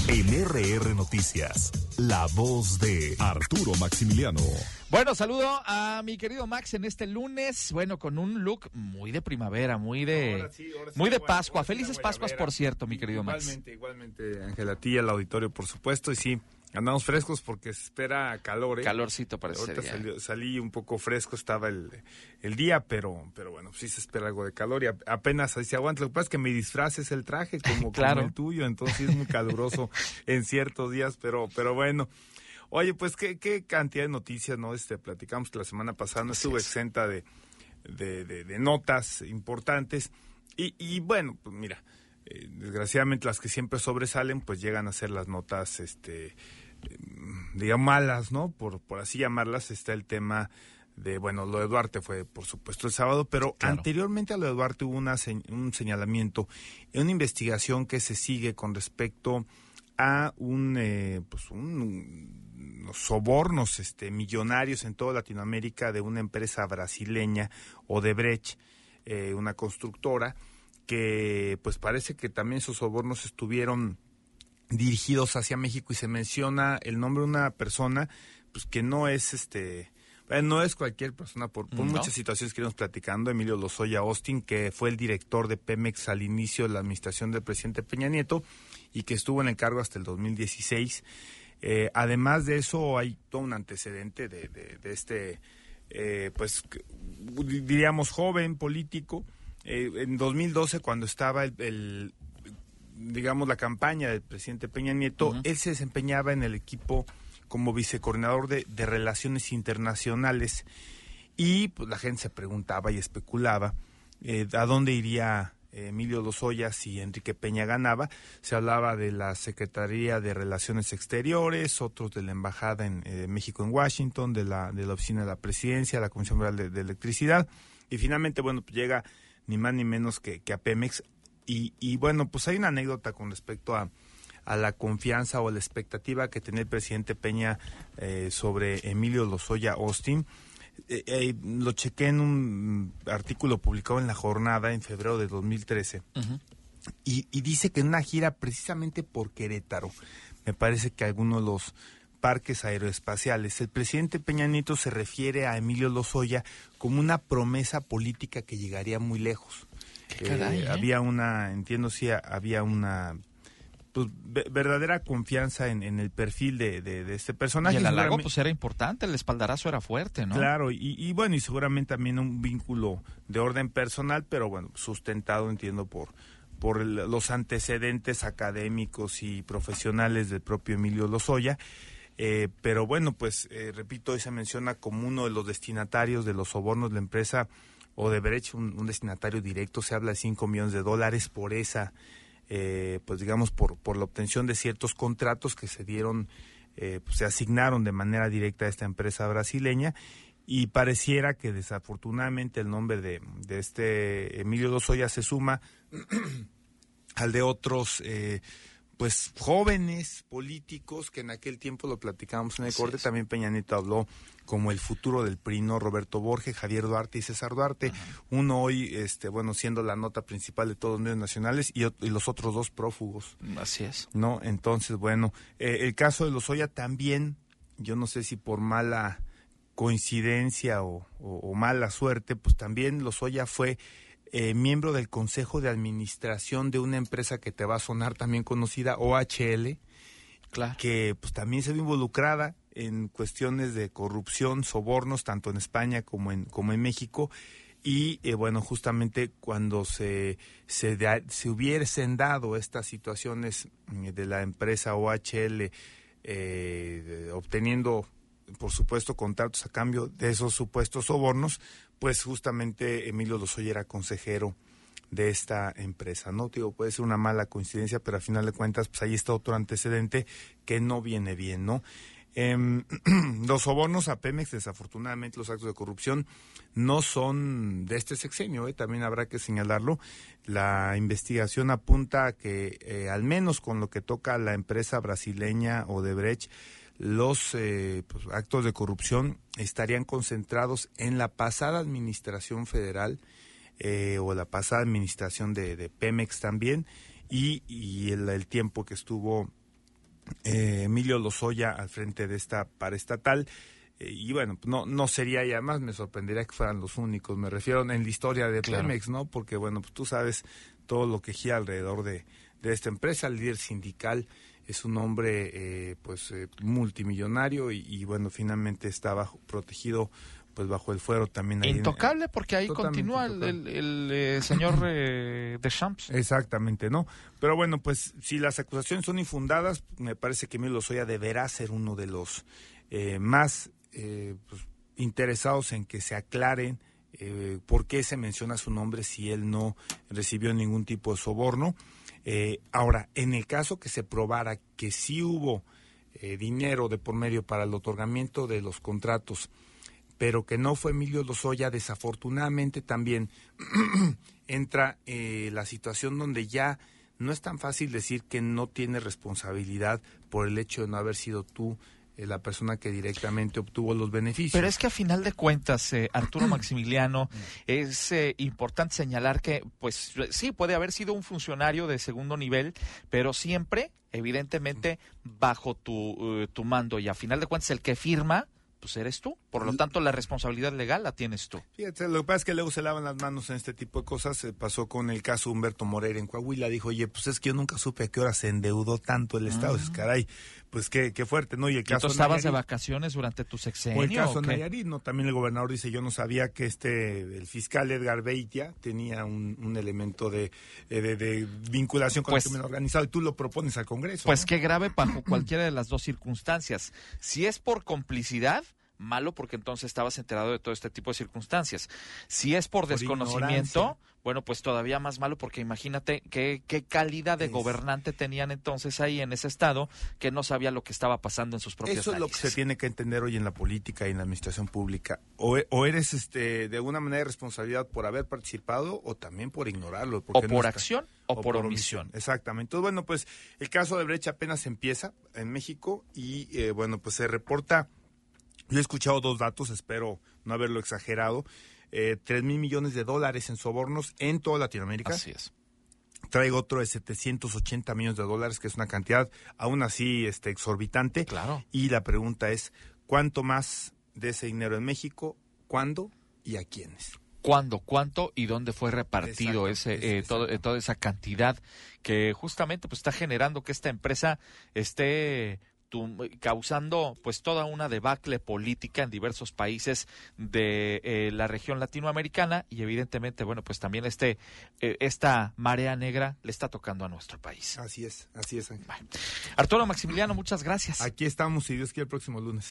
En RR Noticias, la voz de Arturo Maximiliano. Bueno, saludo a mi querido Max en este lunes, bueno, con un look muy de primavera, muy de Pascua. Felices Pascuas, por cierto, mi querido Max. Igualmente, Ángel, a ti y al auditorio, por supuesto, y sí, andamos frescos porque se espera calor, Calorcito para ese día. Salí un poco fresco, estaba el día, pero bueno, sí se espera algo de calor y apenas ahí se aguanta. Lo que pasa es que mi disfraz es el traje, como el tuyo, entonces es muy caluroso en ciertos días, pero bueno. Oye, pues qué cantidad de noticias, ¿no? Platicamos que la semana pasada no estuvo exenta de notas importantes y bueno, pues mira, desgraciadamente las que siempre sobresalen, pues llegan a ser las notas, digamos, malas, ¿no? Por así llamarlas. Está el tema de, bueno, lo de Duarte fue, por supuesto, el sábado, pero claro, anteriormente a lo de Duarte hubo un señalamiento, una investigación que se sigue con respecto a unos sobornos millonarios en toda Latinoamérica de una empresa brasileña, Odebrecht, una constructora, que pues parece que también esos sobornos estuvieron dirigidos hacia México, y se menciona el nombre de una persona pues que no es no es cualquier persona por muchas situaciones que íbamos platicando. Emilio Lozoya Austin, que fue el director de Pemex al inicio de la administración del presidente Peña Nieto y que estuvo en el cargo hasta el 2016. Además de eso, hay todo un antecedente de pues diríamos joven político. En 2012, cuando estaba digamos la campaña del presidente Peña Nieto, él se desempeñaba en el equipo como vicecoordinador de Relaciones Internacionales, y pues la gente se preguntaba y especulaba a dónde iría Emilio Lozoya si Enrique Peña ganaba. Se hablaba de la Secretaría de Relaciones Exteriores, otros de la Embajada en México en Washington, de la Oficina de la Presidencia, la Comisión Federal de Electricidad, y finalmente, bueno, pues llega ni más ni menos que a Pemex. Y bueno, pues hay una anécdota con respecto a la confianza o la expectativa que tenía el presidente Peña sobre Emilio Lozoya Austin. Lo chequé en un artículo publicado en La Jornada en febrero de 2013. Y dice que en una gira precisamente por Querétaro, me parece que algunos de los parques aeroespaciales, el presidente Peña Nieto se refiere a Emilio Lozoya como una promesa política que llegaría muy lejos. Había había una pues verdadera confianza en el perfil de este personaje. Y el halago pues era importante, el espaldarazo era fuerte, ¿no? Claro, y bueno, y seguramente también un vínculo de orden personal, pero bueno, sustentado, entiendo, por los antecedentes académicos y profesionales del propio Emilio Lozoya. Pero bueno, pues repito, hoy se menciona como uno de los destinatarios de los sobornos de la empresa Odebrecht, un destinatario directo. Se habla de $5 millones por esa pues digamos por la obtención de ciertos contratos que se dieron, pues se asignaron de manera directa a esta empresa brasileña, y pareciera que desafortunadamente el nombre de Emilio Lozoya se suma al de otros pues jóvenes políticos que en aquel tiempo, lo platicábamos en el corte, también Peña Nieto habló como el futuro del PRI, ¿no? Roberto Borges, Javier Duarte y César Duarte. Uno hoy, bueno, siendo la nota principal de todos los medios nacionales, y los otros dos prófugos. Así es. ¿No? Entonces, bueno, el caso de Lozoya también, yo no sé si por mala coincidencia o mala suerte, pues también Lozoya fue miembro del Consejo de Administración de una empresa que te va a sonar también conocida, OHL, claro, que pues también se ve involucrada en cuestiones de corrupción, sobornos, tanto en España como en México. Y bueno, justamente cuando se hubiesen dado estas situaciones de la empresa OHL, obteniendo, por supuesto, contratos a cambio de esos supuestos sobornos, pues justamente Emilio Lozoya era consejero de esta empresa, ¿no? Digo, puede ser una mala coincidencia, pero al final de cuentas, pues ahí está otro antecedente que no viene bien, ¿no? Los sobornos a Pemex, desafortunadamente, los actos de corrupción no son de este sexenio, también habrá que señalarlo. La investigación apunta a que, al menos con lo que toca a la empresa brasileña Odebrecht, los pues, actos de corrupción estarían concentrados en la pasada administración federal, o la pasada administración de Pemex también, y el tiempo que estuvo Emilio Lozoya al frente de esta paraestatal. Y bueno, no sería, y además me sorprendería que fueran los únicos, me refiero en la historia de Pemex, ¿no? Porque bueno, pues tú sabes todo lo que gira alrededor de esta empresa. El líder sindical es un hombre multimillonario y bueno, finalmente está protegido pues bajo el fuero también. Intocable, porque ahí continúa el señor Deschamps. Exactamente, ¿no? Pero bueno, pues si las acusaciones son infundadas, me parece que Emilio Lozoya deberá ser uno de los más interesados en que se aclaren por qué se menciona su nombre si él no recibió ningún tipo de soborno. Ahora, en el caso que se probara que sí hubo dinero de por medio para el otorgamiento de los contratos, pero que no fue Emilio Lozoya, desafortunadamente también entra la situación donde ya no es tan fácil decir que no tiene responsabilidad por el hecho de no haber sido tú la persona que directamente obtuvo los beneficios. Pero es que a final de cuentas, Arturo Maximiliano, es importante señalar que, pues sí, puede haber sido un funcionario de segundo nivel, pero siempre, evidentemente, bajo tu mando, y a final de cuentas el que firma, pues eres tú. Por lo tanto, la responsabilidad legal la tienes tú. Fíjate, lo que pasa es que luego se lavan las manos en este tipo de cosas. Se pasó con el caso Humberto Moreira en Coahuila. Dijo, oye, pues es que yo nunca supe a qué hora se endeudó tanto el Estado. Es caray, pues qué fuerte, ¿no? Y el caso ¿Tú estabas de vacaciones durante tu sexenio? O el caso Nayarit, ¿no? También el gobernador dice, yo no sabía que el fiscal Edgar Beitia tenía un elemento de vinculación con el crimen organizado, y tú lo propones al Congreso. Pues qué grave bajo cualquiera de las dos circunstancias. Si es por complicidad, malo, porque entonces estabas enterado de todo este tipo de circunstancias. Si es por desconocimiento, ignorancia, bueno, pues todavía más malo, porque imagínate qué calidad de gobernante tenían entonces ahí en ese estado, que no sabía lo que estaba pasando en sus propias Eso narices. Es lo que se tiene que entender hoy en la política y en la administración pública. O eres de alguna manera de responsabilidad por haber participado, o también por ignorarlo. O por acción o por omisión. Exactamente. Entonces, bueno, pues el caso de Brecht apenas empieza en México y bueno, pues se reporta. Yo he escuchado 2 datos, espero no haberlo exagerado. 3,000 millones de dólares en sobornos en toda Latinoamérica. Así es. Traigo otro de 780 millones de dólares, que es una cantidad aún así exorbitante. Claro. Y la pregunta es, ¿cuánto más de ese dinero en México? ¿Cuándo y a quiénes? ¿Cuándo, cuánto y dónde fue repartido toda esa cantidad que justamente pues está generando que esta empresa esté causando pues toda una debacle política en diversos países de la región latinoamericana, y evidentemente, bueno, pues también esta marea negra le está tocando a nuestro país. Así es, Ángel. Bueno. Arturo Maximiliano, muchas gracias. Aquí estamos, si Dios quiere, el próximo lunes.